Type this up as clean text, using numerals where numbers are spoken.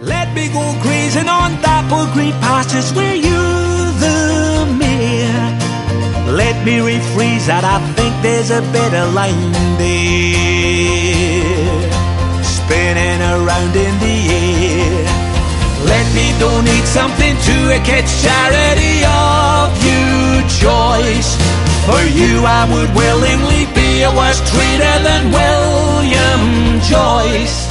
Let me go grazing on dappled green pastures where you're the mare. Let me rephrase that, I think there's a better line there. Spinning around in the air. Let me donate something to a kid's charity of your choice. For you I would willingly be a worse traitor than William Joyce.